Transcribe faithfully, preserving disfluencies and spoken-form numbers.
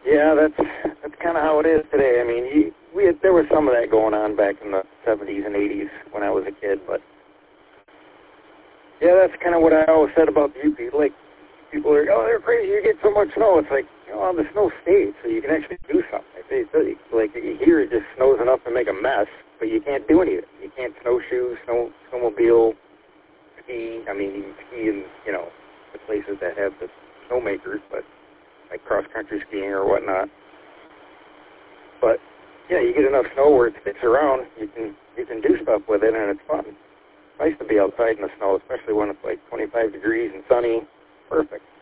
Yeah, that's that's kind of how it is today. I mean, you, we had, there was some of that going on back in the seventies and eighties when I was a kid, but yeah, that's kind of what I always said about the U P. Like, people are, oh, they're crazy, you get so much snow. It's like, you know, the snow stays, so you can actually do something. Like, they, they, like here it just snows enough to make a mess, but you can't do anything. You can't snowshoe, snow, snowmobile, ski. I mean, you can ski in, you know, the places that have the snowmakers, but like cross-country skiing or whatnot. But, yeah, you get enough snow where it sticks around, you can you can do stuff with it, and it's fun. It's nice to be outside in the snow, especially when it's like twenty-five degrees and sunny. Perfect.